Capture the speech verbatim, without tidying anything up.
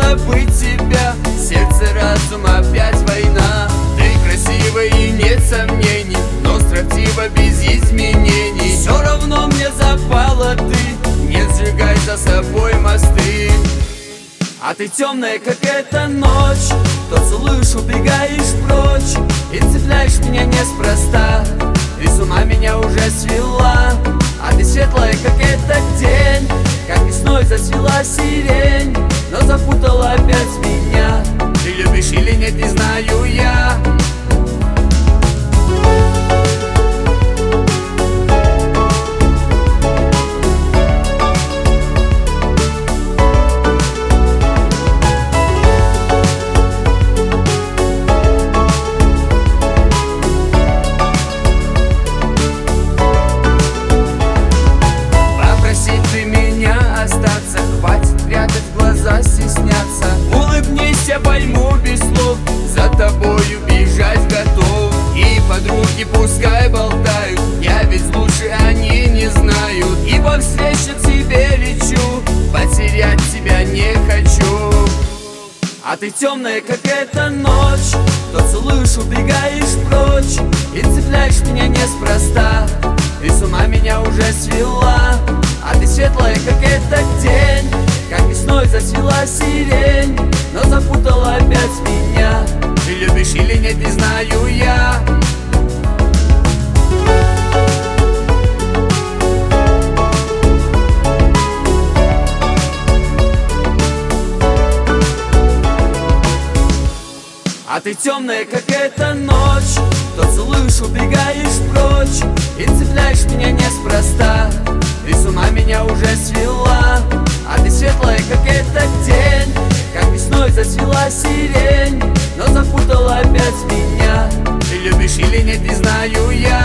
забыть тебя. Сердце, разум, опять война. Ты красива и нет сомнений, но строптива без изменений. Все равно мне запала ты, не сжигай за собой мосты. А ты темная, как эта ночь, то целуешь, убегаешь прочь и цепляешь меня неспроста. Ты с ума меня уже свела. А ты светлая, как этот день, как весной зацвела сирень, но запутала опять меня. Ты любишь или нет, не знаю я. Хватит прятать глаза, стесняться. Улыбнись, я пойму без слов, за тобою бежать готов. И подруги пускай болтают, я ведь лучше они не знают. И по встрече к тебе лечу, потерять тебя не хочу. А ты темная, как эта ночь, то целуешь, убегаешь прочь и цепляешь меня неспроста. Ты с ума меня уже свела. А ты светлая, как этот день, как весной зацвела сирень, но запутала опять меня. Ты любишь или нет, не знаю я. А ты темная, как эта ночь, то целуешь, убегаешь прочь и цепляешь меня неспроста. Ты с ума меня уже свела. А ты светлая, как этот день, как весной зацвела сирень, но запутала опять меня. Ты любишь или нет, не знаю я.